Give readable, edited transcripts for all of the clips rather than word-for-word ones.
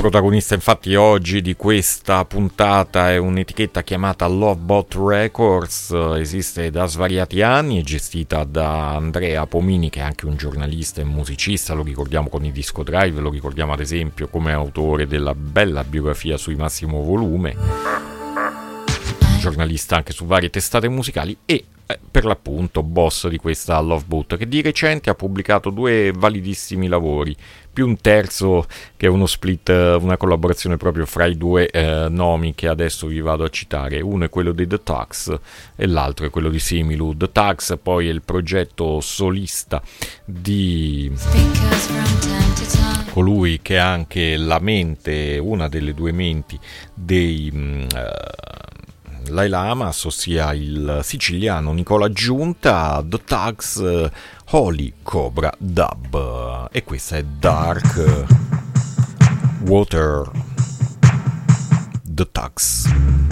protagonista infatti oggi di questa puntata è un'etichetta chiamata Lovebot Records, esiste da svariati anni, è gestita da Andrea Pomini, che è anche un giornalista e musicista, lo ricordiamo con i Disco Drive, lo ricordiamo ad esempio come autore della bella biografia sui Massimo Volume, giornalista anche su varie testate musicali e per l'appunto boss di questa Lovebot, che di recente ha pubblicato 2 validissimi lavori, più un terzo che è uno split, una collaborazione proprio fra i 2 nomi che adesso vi vado a citare. Uno è quello di The Tux e l'altro è quello di Similu. The Tux poi è il progetto solista di colui che è anche la mente, una delle 2 menti dei Laila Hamas, ossia il siciliano Nicola Giunta. The Tugs, Holy Cobra Dub, e questa è Dark Water. The Tugs.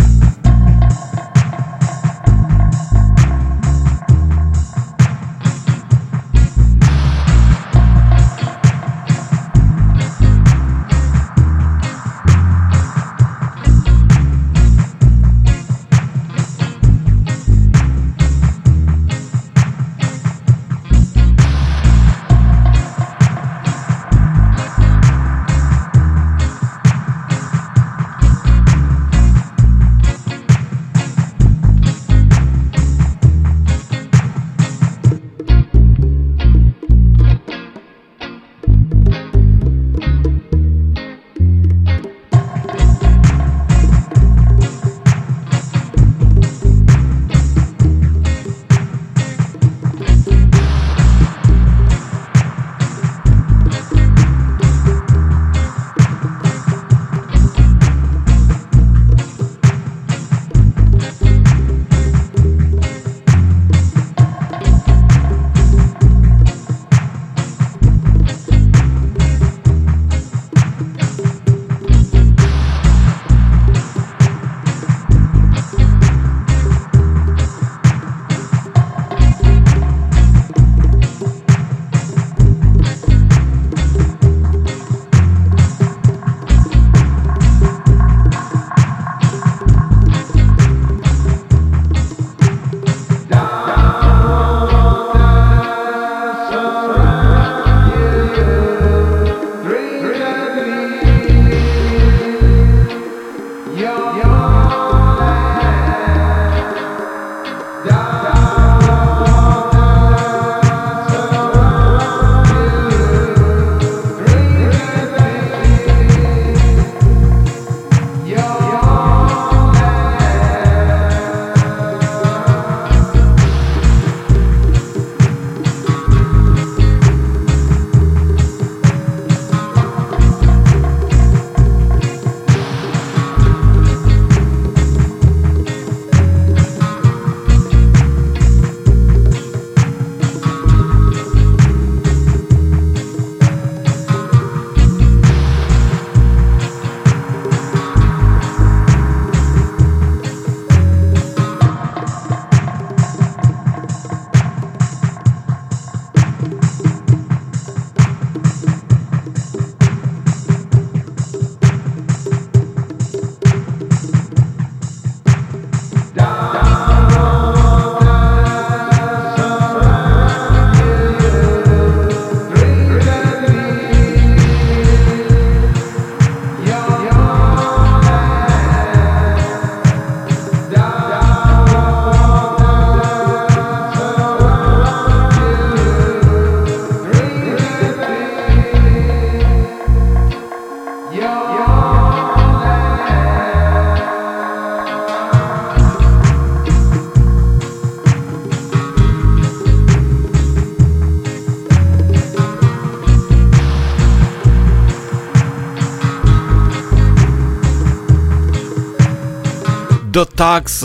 The Tugs,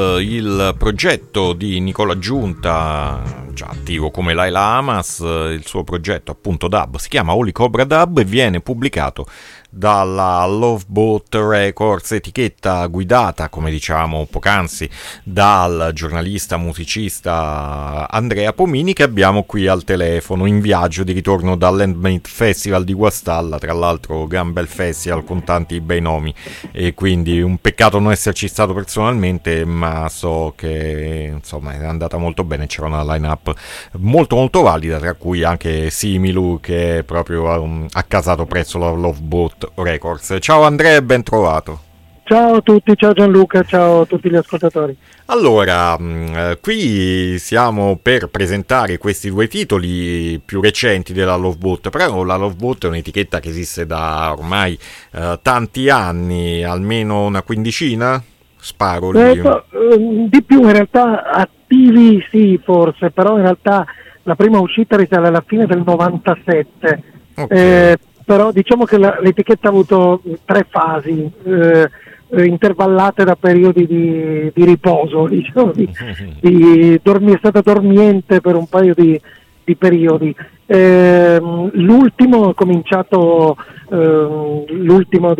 il progetto di Nicola Giunta, già attivo come Laila Hamas, il suo progetto appunto dub si chiama Holy Cobra Dub e viene pubblicato dalla Love Boat Records, etichetta guidata, come diciamo poc'anzi, dal giornalista musicista Andrea Pomini, che abbiamo qui al telefono in viaggio di ritorno dall'Handmade Festival di Guastalla, tra l'altro gran bel festival con tanti bei nomi, e quindi un peccato non esserci stato personalmente, ma so che insomma è andata molto bene, c'era una line-up molto molto valida, tra cui anche Similu, che è proprio accasato presso la Love Boat Records. Ciao Andrea e ben trovato. Ciao a tutti, ciao Gianluca, ciao a tutti gli ascoltatori. Allora, qui siamo per presentare questi due titoli più recenti della Love Boat, però la Love Boat è un'etichetta che esiste da ormai tanti anni, almeno una quindicina, sparo lì. Di più in realtà, attivi sì forse, però in realtà la prima uscita risale alla fine del 97. Okay. Però diciamo che l'etichetta ha avuto 3 fasi intervallate da periodi di riposo, diciamo, è stata dormiente per un paio di periodi. L'ultimo ha cominciato, l'ultima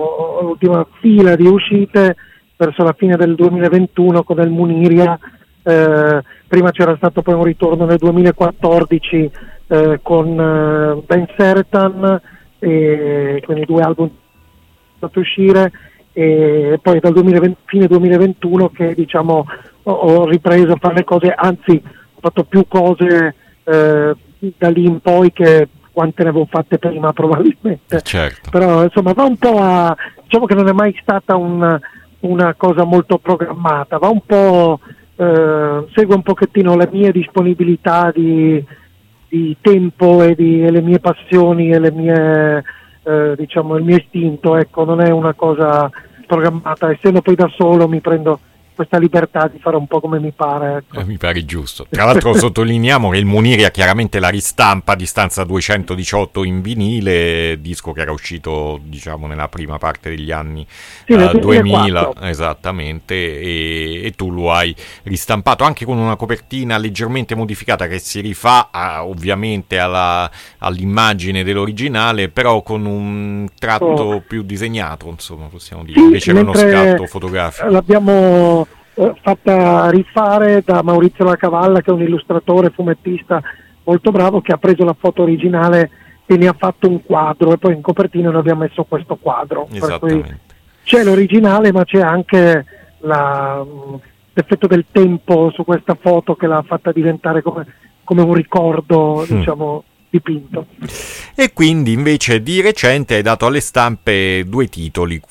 fila di uscite verso la fine del 2021 con il Muniria. Prima c'era stato poi un ritorno nel 2014 con Ben Sertan, e quindi 2 album fatti uscire, e poi dal fine 2021 che diciamo ho ripreso a fare le cose, anzi ho fatto più cose da lì in poi che quante ne avevo fatte prima probabilmente. Certo. Però insomma va un po' a, diciamo che non è mai stata una cosa molto programmata, va un po' segue un pochettino le mie disponibilità di tempo e le mie passioni e le mie diciamo il mio istinto, ecco, non è una cosa programmata, essendo poi da solo mi prendo questa libertà di fare un po' come mi pare, ecco. Mi pare giusto. Tra l'altro sottolineiamo che il Muniria chiaramente la ristampa a distanza 218 in vinile, disco che era uscito diciamo nella prima parte degli anni 2000 esattamente, e tu lo hai ristampato anche con una copertina leggermente modificata che si rifà ovviamente all'immagine dell'originale, però con un tratto più disegnato, insomma, possiamo dire, invece che uno scatto fotografico. L'abbiamo fatta rifare da Maurizio La Cavalla, che è un illustratore fumettista molto bravo, che ha preso la foto originale e ne ha fatto un quadro, e poi in copertina noi abbiamo messo questo quadro. Per cui c'è l'originale, ma c'è anche l'effetto del tempo su questa foto che l'ha fatta diventare come un ricordo, diciamo, dipinto. E quindi invece di recente hai dato alle stampe due titoli,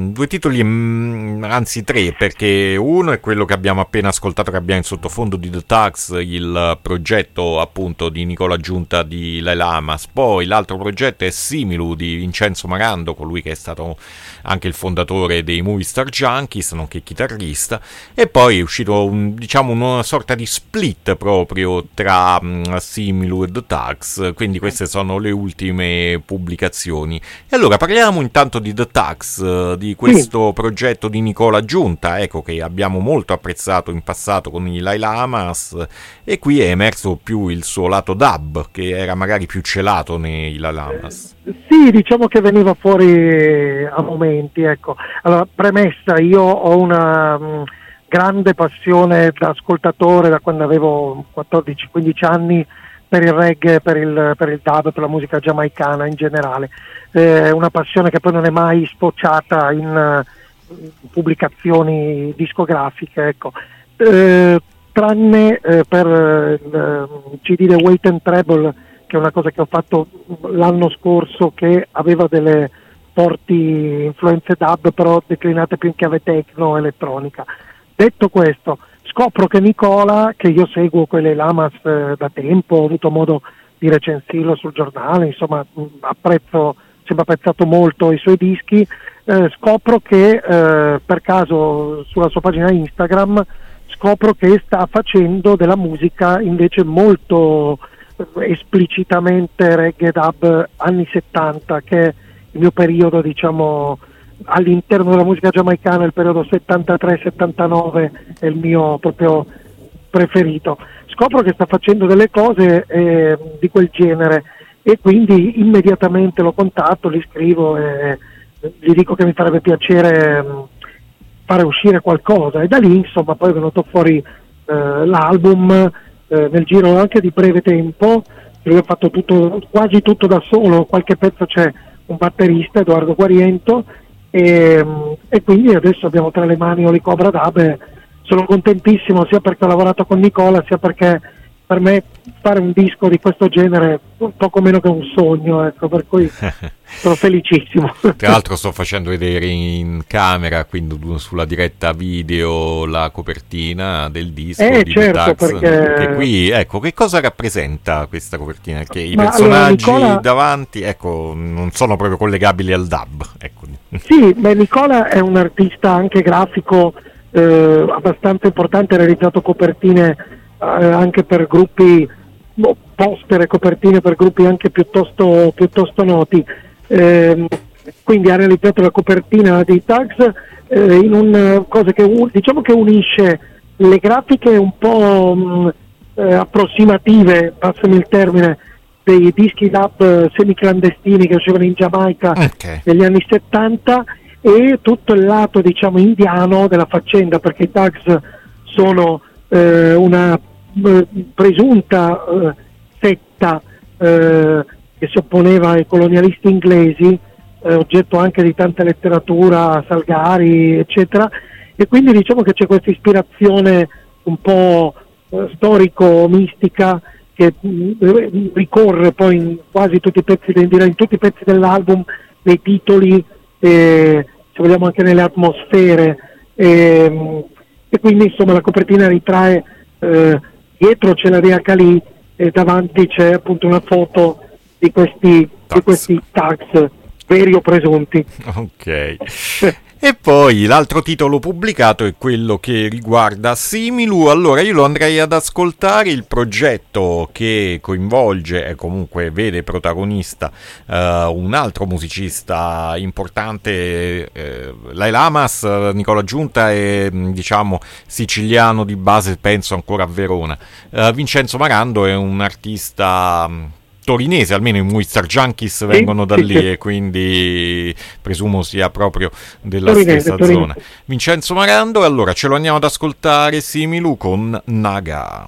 anzi 3, perché uno è quello che abbiamo appena ascoltato, che abbiamo in sottofondo, di The Tux, il progetto appunto di Nicola Giunta di Lai Lamas. Poi l'altro progetto è Similu di Vincenzo Marando, colui che è stato anche il fondatore dei Movie Star Junkies, nonché chitarrista, e poi è uscito una sorta di split proprio tra Similu e The Tux, quindi queste sono le ultime pubblicazioni. E allora parliamo intanto di The Tux, di questo progetto di Nicola Giunta, ecco, che abbiamo molto apprezzato in passato con i Lai Lamas, e qui è emerso più il suo lato dub, che era magari più celato nei Lai Lamas. Sì, diciamo che veniva fuori a momenti, ecco. Allora, premessa, io ho una grande passione da ascoltatore da quando avevo 14-15 anni per il reggae, per il dub, per la musica giamaicana in generale. Una passione che poi non è mai sfociata in pubblicazioni discografiche, ecco. Tranne per il CD The Wait and Treble, che è una cosa che ho fatto l'anno scorso, che aveva delle forti influenze dub, però declinate più in chiave techno, elettronica. Detto questo, scopro che Nicola, che io seguo quelle Lamas da tempo, ho avuto modo di recensirlo sul giornale, insomma sempre apprezzato molto i suoi dischi, scopro che per caso sulla sua pagina Instagram scopro che sta facendo della musica invece molto esplicitamente reggae dub anni 70, che è il mio periodo, diciamo, all'interno della musica giamaicana, il periodo 73-79 è il mio proprio preferito. Scopro che sta facendo delle cose di quel genere, e quindi immediatamente lo contatto, gli scrivo e gli dico che mi farebbe piacere fare uscire qualcosa, e da lì insomma poi è venuto fuori l'album nel giro anche di breve tempo. Lui ha fatto quasi tutto da solo, qualche pezzo c'è un batterista, Edoardo Guariento, e quindi adesso abbiamo tra le mani Oli Cobra Dub. Sono contentissimo sia perché ho lavorato con Nicola, sia perché per me fare un disco di questo genere è un poco meno che un sogno, ecco, per cui sono felicissimo. Tra l'altro sto facendo vedere in camera, quindi sulla diretta video, la copertina del disco di certo, Tax, perché che qui, ecco, che cosa rappresenta questa copertina? Perché i personaggi davanti, ecco, non sono proprio collegabili al dub, ecco. Sì, Nicola è un artista anche grafico abbastanza importante, ha realizzato copertine anche per gruppi, poster e copertine per gruppi anche piuttosto noti, quindi ha realizzato la copertina di Tags in un cosa che diciamo che unisce le grafiche un po' approssimative, passami il termine, dei dischi dub semiclandestini che uscivano in Giamaica negli anni 70, e tutto il lato diciamo indiano della faccenda, perché i Tags sono una presunta setta che si opponeva ai colonialisti inglesi, oggetto anche di tanta letteratura, Salgari eccetera, e quindi diciamo che c'è questa ispirazione un po' storico-mistica che ricorre poi in quasi tutti i pezzi, in tutti i pezzi dell'album, nei titoli, se vogliamo anche nelle atmosfere, e quindi insomma la copertina ritrae, dietro c'è la Rea Calì e davanti c'è appunto una foto di questi tags veri o presunti. Ok. E poi l'altro titolo pubblicato è quello che riguarda Similu. Allora io lo andrei ad ascoltare, il progetto che coinvolge e comunque vede protagonista un altro musicista importante, Lai Lamas. Nicola Giunta è diciamo siciliano di base, penso ancora a Verona. Vincenzo Marando è un artista torinese, almeno i Movistar Junkies vengono da lì, e quindi presumo sia proprio della stessa zona. Vincenzo Marando, allora ce lo andiamo ad ascoltare, Similu con Naga.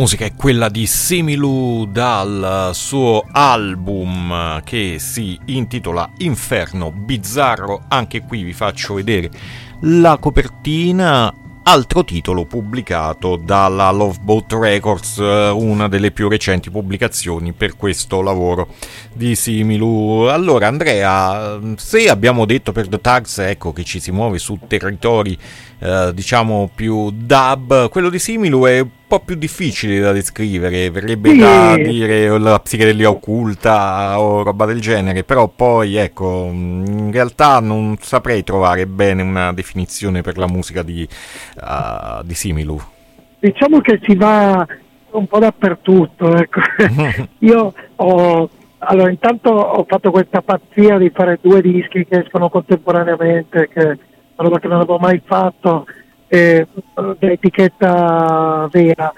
musica è quella di Similu dal suo album che si intitola Inferno Bizzarro. Anche qui vi faccio vedere la copertina, altro titolo pubblicato dalla Love Boat Records, una delle più recenti pubblicazioni per questo lavoro di Similu. Allora Andrea, se abbiamo detto per The Tugs, ecco, che ci si muove su territori diciamo più dub, quello di Similu è un po' più difficile da descrivere, verrebbe da dire la psichedelia occulta o roba del genere, però poi ecco, in realtà non saprei trovare bene una definizione per la musica di Similu. Diciamo che si va un po' dappertutto, ecco. Io allora intanto ho fatto questa pazzia di fare 2 dischi che escono contemporaneamente, che è una roba che non avevo mai fatto, dell'etichetta Vera.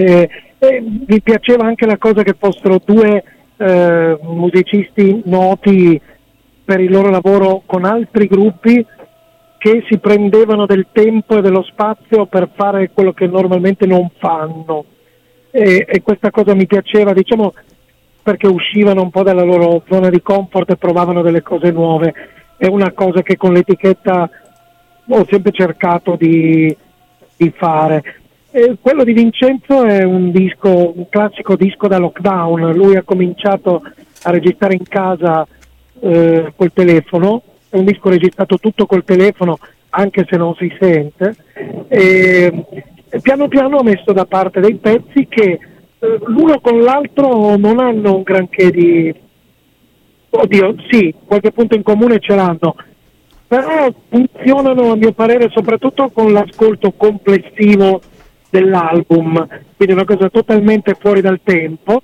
Mi piaceva anche la cosa che fossero 2 musicisti noti per il loro lavoro con altri gruppi, che si prendevano del tempo e dello spazio per fare quello che normalmente non fanno, e questa cosa mi piaceva, diciamo, perché uscivano un po' dalla loro zona di comfort e provavano delle cose nuove. È una cosa che con l'etichetta ho sempre cercato di fare. Quello di Vincenzo è un classico disco da lockdown. Lui ha cominciato a registrare in casa col telefono, è un disco registrato tutto col telefono, anche se non si sente, e piano piano ha messo da parte dei pezzi che l'uno con l'altro non hanno un granché di... Oddio, sì, qualche punto in comune ce l'hanno, però funzionano a mio parere soprattutto con l'ascolto complessivo dell'album, quindi una cosa totalmente fuori dal tempo,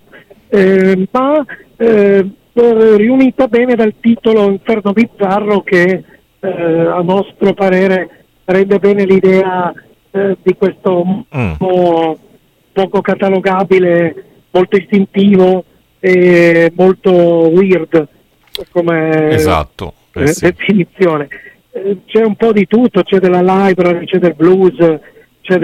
ma riunita bene dal titolo Inferno Bizzarro, che a nostro parere rende bene l'idea di questo poco catalogabile, molto istintivo e molto weird come definizione. C'è un po' di tutto, c'è della library, c'è del blues, c'è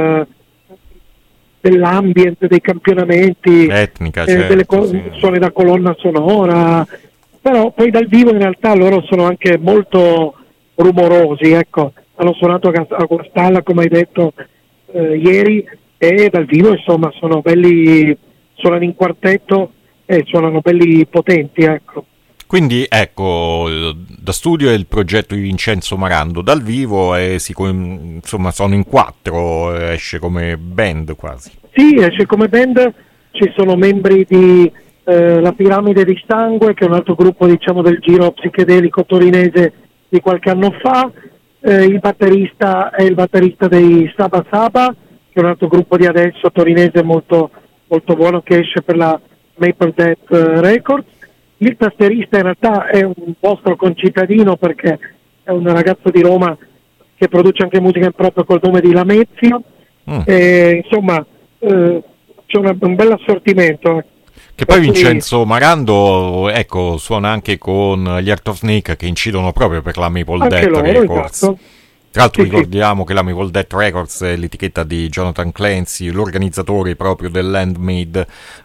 dell'ambient, dei campionamenti, etnica, delle suoni da colonna sonora, però poi dal vivo in realtà loro sono anche molto rumorosi, ecco. Hanno suonato a Guastalla, come hai detto ieri, e dal vivo insomma sono belli, suonano in quartetto e suonano belli potenti, ecco. Quindi ecco, da studio è il progetto di Vincenzo Marando, dal vivo insomma sono in 4, esce come band quasi. Sì, esce come band, ci sono membri di La Piramide di Sangue, che è un altro gruppo, diciamo, del giro psichedelico torinese di qualche anno fa. Il batterista è il batterista dei Saba Saba, che è un altro gruppo di adesso torinese molto, molto buono, che esce per la Maple Death Records. Il tastierista in realtà è un vostro concittadino, perché è un ragazzo di Roma che produce anche musica in proprio col nome di Lamezio. Insomma, c'è un bel assortimento. Che poi Vincenzo Marando, ecco, suona anche con gli Heart of Snake, che incidono proprio per la Maple Death Records. Esatto. Tra l'altro ricordiamo che la Maple Death Records è l'etichetta di Jonathan Clancy, l'organizzatore proprio dell'Handmade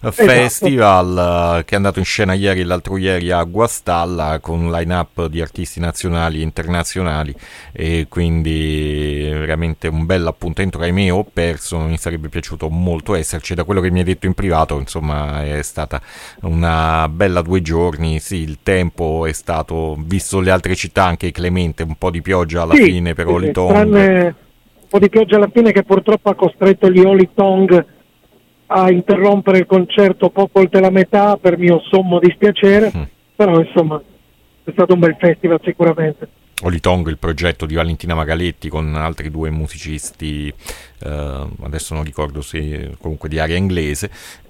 Festival, che è andato in scena ieri e l'altro ieri a Guastalla con un line-up di artisti nazionali e internazionali, e quindi veramente un bel appuntamento che ahimè ho perso. Mi sarebbe piaciuto molto esserci, da quello che mi ha detto in privato insomma è stata una bella 2 giorni. Sì, il tempo è stato, visto le altre città, anche clemente, un po' di pioggia alla fine, però un po' di pioggia alla fine, che purtroppo ha costretto gli Holy Tongue a interrompere il concerto poco oltre la metà, per mio sommo dispiacere, però insomma è stato un bel festival sicuramente. Holy Tongue, il progetto di Valentina Magaletti con altri 2 musicisti, adesso non ricordo se comunque di area inglese.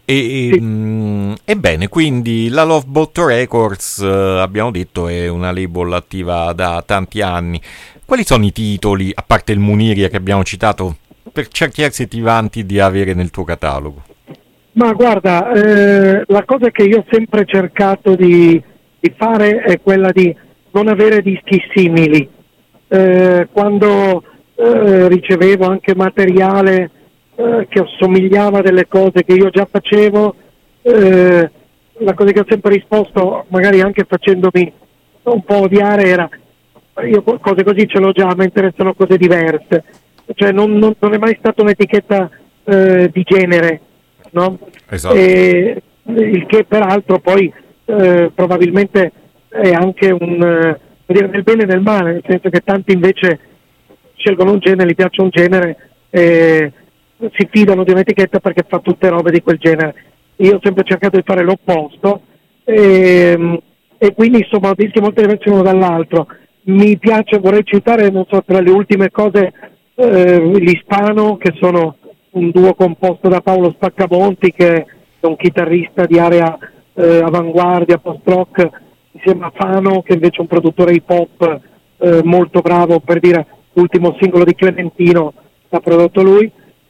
Ebbene, quindi la Love Boat Records, abbiamo detto, è una label attiva da tanti anni. Quali sono i titoli, a parte il Muniria che abbiamo citato, per certi versi ti vanti di avere nel tuo catalogo? Ma guarda, la cosa che io ho sempre cercato di fare è quella di non avere dischi simili. Quando ricevevo anche materiale che somigliava a delle cose che io già facevo. La cosa che ho sempre risposto, magari anche facendomi un po' odiare, era: io cose così ce l'ho già, mi interessano cose diverse. Cioè non è mai stata un'etichetta di genere, no? Esatto. Il che peraltro poi probabilmente è anche un nel bene e nel male, nel senso che tanti invece scelgono un genere, gli piace un genere, si fidano di un'etichetta perché fa tutte robe di quel genere. Io ho sempre cercato di fare l'opposto, e quindi insomma ho dischi molto diversi l'uno dall'altro. Mi piace, vorrei citare, non so, tra le ultime cose, l'Hispano, che sono un duo composto da Paolo Spaccamonti, che è un chitarrista di area avanguardia, post-rock, insieme a Fano, che invece è un produttore hip hop molto bravo. Per dire, l'ultimo singolo di Clementino l'ha prodotto lui.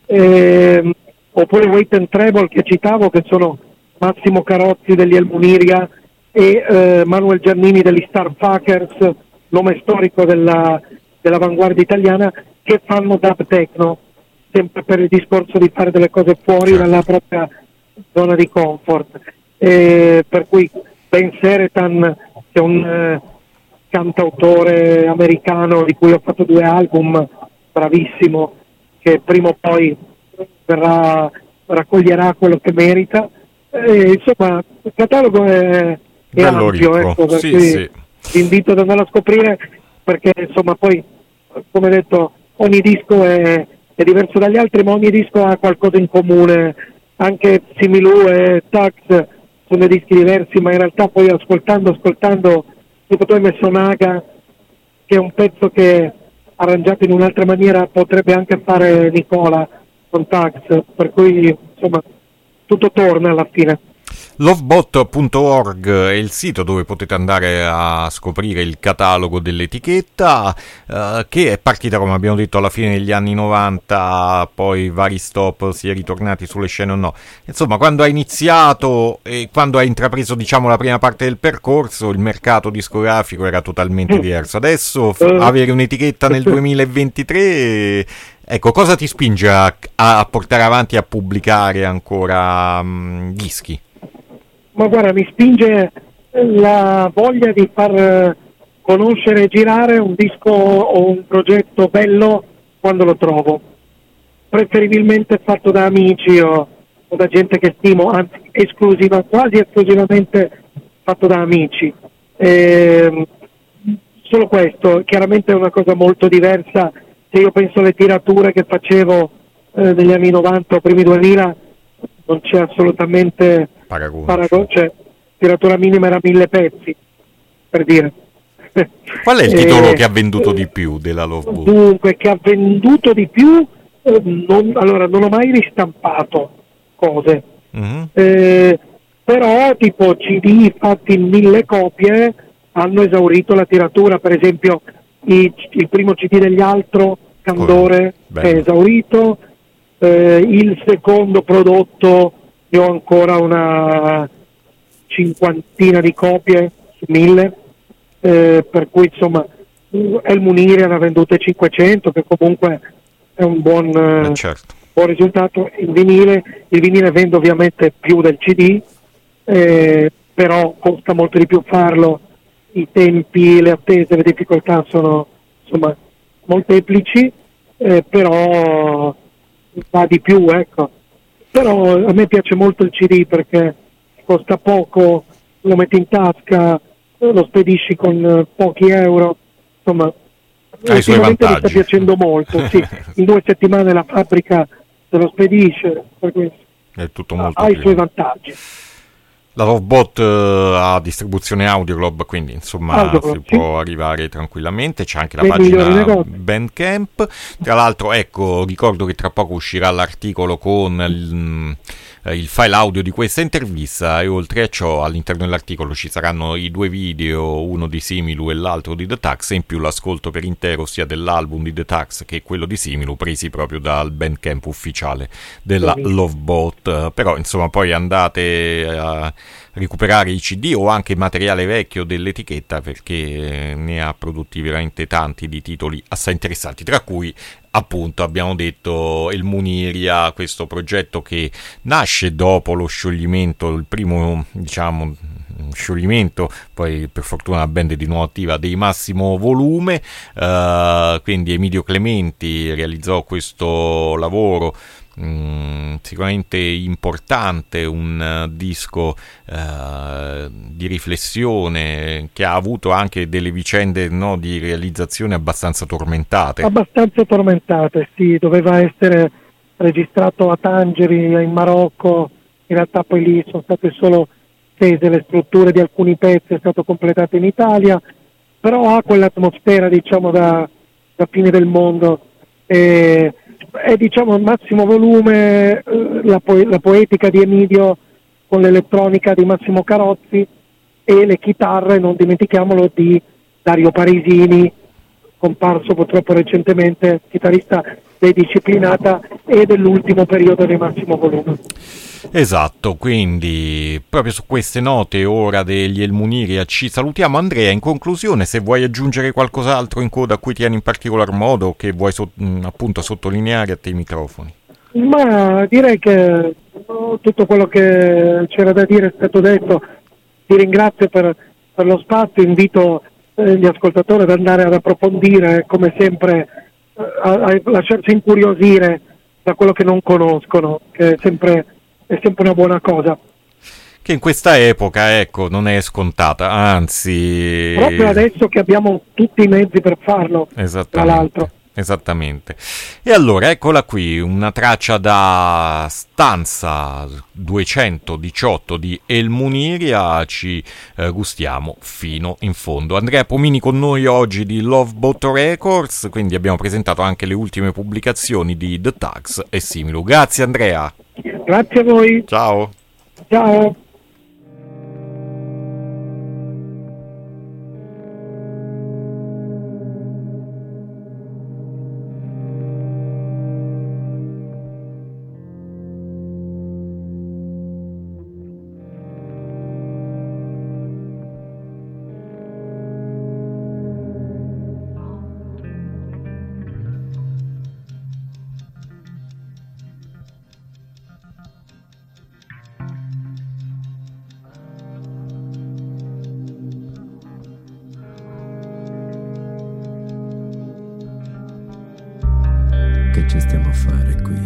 Oppure Wait and Treble, che citavo, che sono Massimo Carozzi degli El Muniria e Manuel Giannini degli Starfuckers, nome storico dell'avanguardia italiana, che fanno dub techno, sempre per il discorso di fare delle cose fuori dalla propria zona di comfort. Per cui Ben Seretan, che è un cantautore americano di cui ho fatto 2 album, bravissimo, che prima o poi raccoglierà quello che merita. Insomma, il catalogo è ampio, ecco, per cui vi invito ad andare a scoprire, perché insomma poi, come detto, ogni disco è diverso dagli altri, ma ogni disco ha qualcosa in comune. Anche Similu e Tax sono dei dischi diversi, ma in realtà poi ascoltando tipo tu hai messo Naga, che è un pezzo che arrangiato in un'altra maniera potrebbe anche fare Nicola con Tax, per cui insomma tutto torna alla fine. Lovebot.org è il sito dove potete andare a scoprire il catalogo dell'etichetta, che è partita, come abbiamo detto, alla fine degli anni 90, poi vari stop, si è ritornati sulle scene o no. Insomma, quando ha iniziato e quando ha intrapreso, diciamo, la prima parte del percorso, il mercato discografico era totalmente diverso. Adesso avere un'etichetta nel 2023... Ecco, cosa ti spinge a portare avanti e a pubblicare ancora dischi? Ma guarda, mi spinge la voglia di far conoscere e girare un disco o un progetto bello quando lo trovo, preferibilmente fatto da amici o da gente che stimo, anzi quasi esclusivamente fatto da amici. Solo questo, chiaramente è una cosa molto diversa. Se io penso alle tirature che facevo negli anni 90 o primi 2000, non c'è assolutamente paragone. Cioè, tiratura minima era 1000 pezzi, per dire. Qual è il titolo che ha venduto di più della Loveboot? Dunque, che ha venduto di più, non ho mai ristampato cose, però tipo CD fatti in 1000 copie hanno esaurito la tiratura. Per esempio il primo CD degli Altro, Candore, è esaurito. Il secondo prodotto io ho ancora una 50 di copie su 1000, per cui insomma El Muniria ne ha vendute 500, che comunque è un buon buon risultato. Il vinile vende ovviamente più del CD, però costa molto di più farlo, i tempi, le attese, le difficoltà sono insomma molteplici, però va di più, ecco. Però a me piace molto il CD perché costa poco, lo metti in tasca, lo spedisci con pochi euro, insomma ultimamente mi sta piacendo molto. Sì, in 2 settimane la fabbrica te lo spedisce, per cui è tutto molto ha i suoi vantaggi. La Lovebot ha distribuzione Audioglobe, quindi insomma si può arrivare tranquillamente. C'è anche la pagina Bandcamp. Tra l'altro, ecco, ricordo che tra poco uscirà l'articolo con il file audio di questa intervista, e oltre a ciò all'interno dell'articolo ci saranno i 2 video, uno di Similu e l'altro di The Tax, e in più l'ascolto per intero sia dell'album di The Tax che quello di Similu, presi proprio dal Bandcamp ufficiale della Lovebot. Però insomma poi andate recuperare i CD o anche il materiale vecchio dell'etichetta, perché ne ha prodotti veramente tanti di titoli assai interessanti, tra cui appunto abbiamo detto El Muniria, questo progetto che nasce dopo lo scioglimento, il primo diciamo scioglimento, poi per fortuna la band è di nuovo attiva, dei Massimo Volume, quindi Emilio Clementi realizzò questo lavoro sicuramente importante, un disco di riflessione che ha avuto anche delle vicende, no, di realizzazione abbastanza tormentate. Abbastanza tormentate, sì, doveva essere registrato a Tangeri in Marocco, in realtà poi lì sono state solo tese le strutture di alcuni pezzi, è stato completato in Italia, però ha quell'atmosfera diciamo da fine del mondo, è diciamo al massimo volume, la poetica di Emilio con l'elettronica di Massimo Carozzi e le chitarre, non dimentichiamolo, di Dario Parisini, comparso purtroppo recentemente, chitarrista dei Disciplinata e dell'ultimo periodo di Massimo Volume. Esatto, quindi proprio su queste note ora degli El Muniria ci salutiamo. Andrea, in conclusione, se vuoi aggiungere qualcos'altro in coda a cui tieni in particolar modo, che vuoi appunto sottolineare, a te i microfoni. Ma direi che tutto quello che c'era da dire è stato detto. Ti ringrazio per lo spazio, invito gli ascoltatori ad andare ad approfondire, come sempre, a lasciarsi incuriosire da quello che non conoscono, che è sempre una buona cosa. Che in questa epoca, ecco, non è scontata, anzi... Proprio adesso che abbiamo tutti i mezzi per farlo, tra l'altro. Esattamente. E allora, eccola qui, una traccia da stanza 218 di El Muniria, ci gustiamo fino in fondo. Andrea Pomini con noi oggi di Love Boat Records, quindi abbiamo presentato anche le ultime pubblicazioni di The Tugs e Similu. Grazie Andrea. Grazie a voi. Ciao. Ciao. Che ci stiamo a fare qui?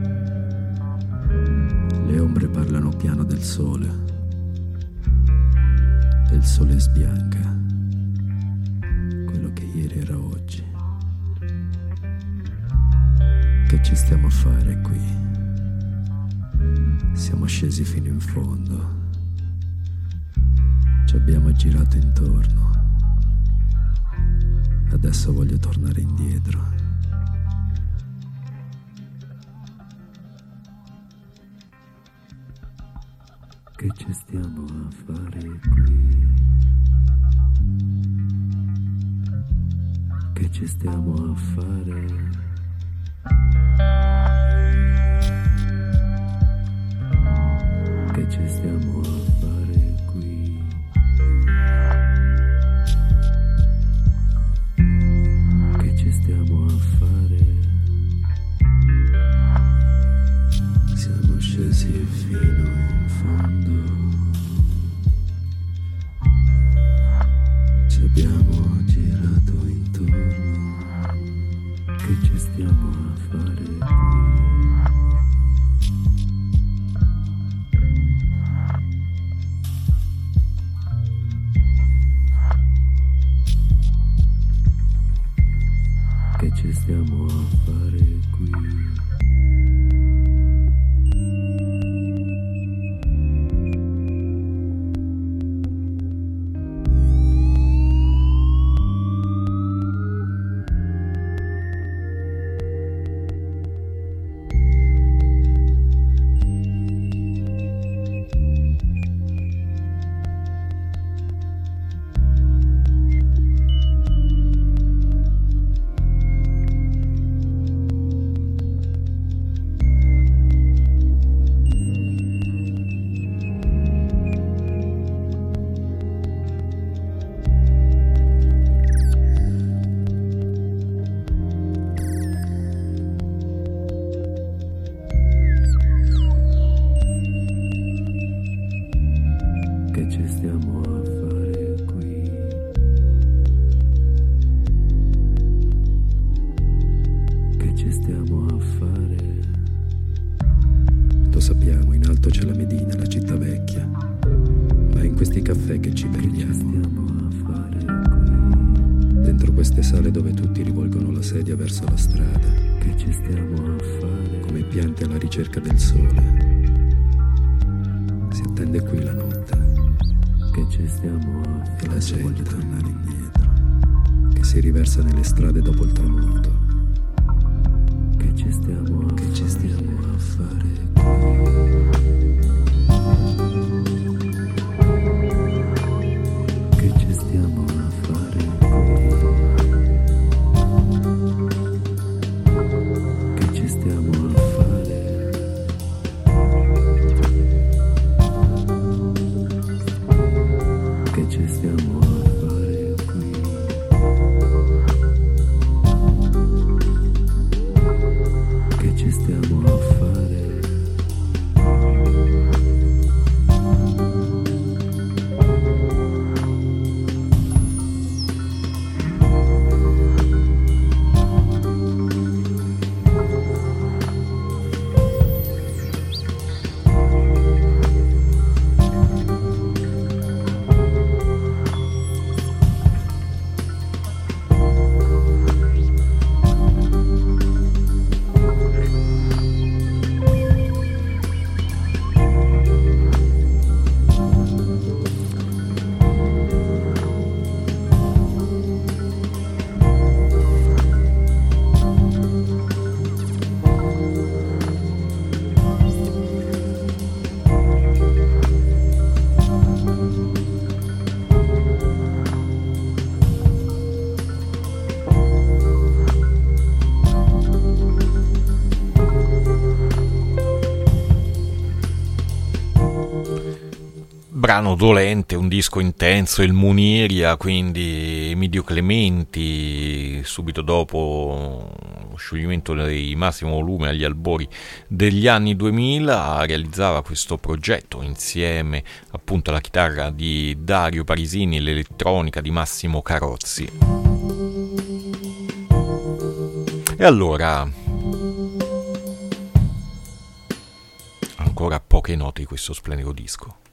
Le ombre parlano piano del sole e il sole sbianca quello che ieri era oggi. Che ci stiamo a fare qui? Siamo scesi fino in fondo, ci abbiamo girato intorno, adesso voglio tornare indietro. Che ci stiamo a fare qui? Che ci stiamo a fare? Che ci stiamo a fare qui? Che ci stiamo a fare? Siamo scesi fino in fondo, ci abbiamo girato intorno. Che ci stiamo a fare qui? Che ci stiamo a fare qui? Che ci stiamo a fare qui? Che ci stiamo a fare? Lo sappiamo, in alto c'è la Medina, la città vecchia. Ma è in questi caffè che ci perdiamo. Che ci stiamo a fare qui? Dentro queste sale dove tutti rivolgono la sedia verso la strada. Che ci stiamo a fare? Come piante alla ricerca del sole. Si attende qui la notte. Che ci stiamo a fare? E la gente vuole tornare indietro. Che si riversa nelle strade dopo il tramonto. Che ci stiamo a Che ci stiamo a fare Che ci stiamo a fare qui? Che ci stiamo a fare? Che ci stiamo a fare qui? Che ci stiamo a fare? Brano dolente, un disco intenso, il Muniria, quindi Emidio Clementi, subito dopo lo scioglimento dei Massimo Volume agli albori degli anni 2000, realizzava questo progetto insieme appunto alla chitarra di Dario Parisini e l'elettronica di Massimo Carozzi. E allora, ancora poche note di questo splendido disco.